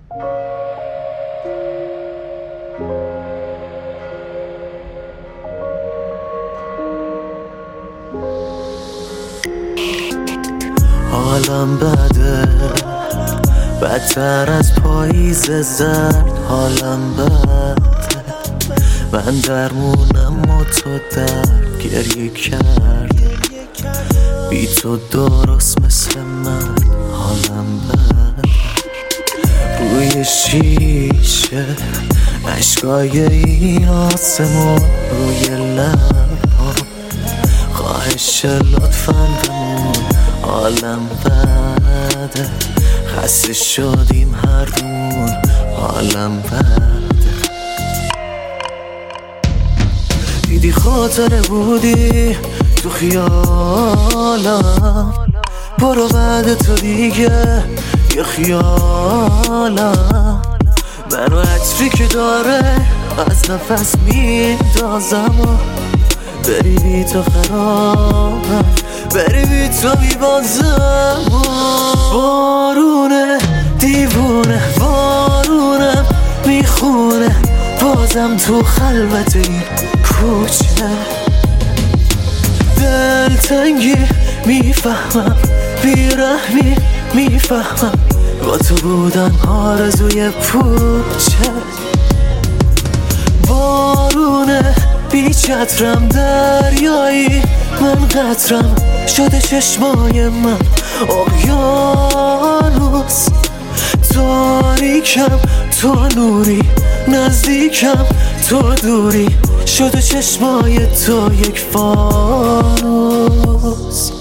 حالم بده، بدتر از پاییز زرد. حالم بده، من درمونم و تو در گریه کرده. بی تو درست مثل من. حالم بده، روی شیشه عشقای این آسمون، روی لبها خواهش لطفاً بمون. حالم بده، خسته شدیم هر دون. حالم بده، دیدی خاطره بودی تو خیالم، برو بعد تو دیگه یه خیالم. منو عطری که داره از نفس میندازم و بری بی تو خرابم، بری بی تو میبازم. بارونه دیوونه، بارونم میخونه بازم تو خلوت این کوچه. دلتنگی میفهمم، بیرحمی میفهمم، با تو بودن آرزوی پوچه. بارونه بی چترم دریایی، من قطرم شده چشمای من اقیانوس. تاریکم تو نوری، نزدیکم تو دوری، شده چشمای تو یک فانوس.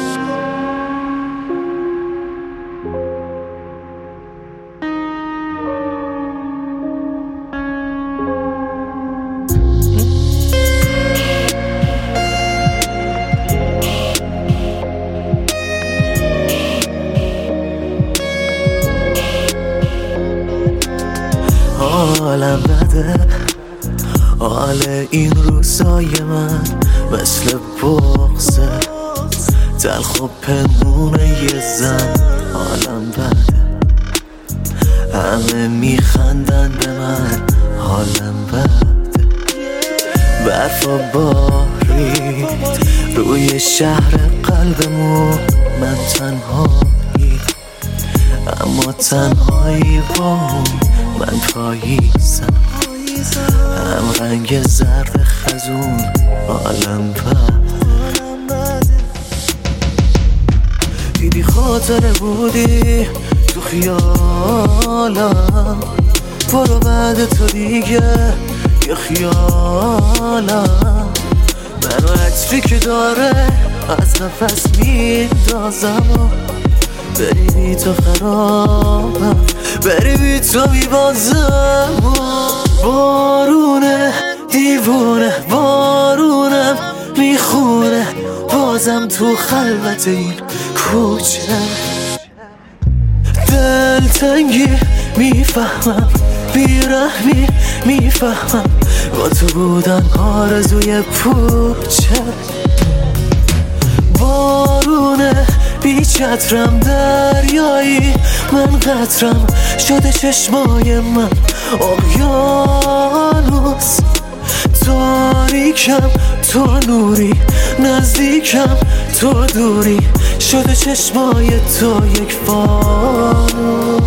حالم بده، حال این روزای من مثل بغضه، تلخ و پنهونه یه زن. حالم بده، همه میخندن به من. حالم بده، برفا بارید روی شهر قلبمون. من تنهایی، اما تنهایی با من پاییزم، هم رنگ زرد خزون. حالم بده، دیدی خاطره بودی تو خیالم، برو بعد تو دیگه یه خیالم. منو عطری که داره از نفس میندازم و بری بی تو خرابم، بری بی تو میبازم. بارونه دیوونه، بارونم میخونه بازم تو خلوت این کوچه. دلتنگی میفهمم، بیرحمی میفهمم، با تو بودن آرزوی پوچه. بارونه بی چترم دریایی، من قطرم شده چشمای من اقیانوس. تاریکم تو نوری، نزدیکم تو دوری، شده چشمای تو یک فانوس.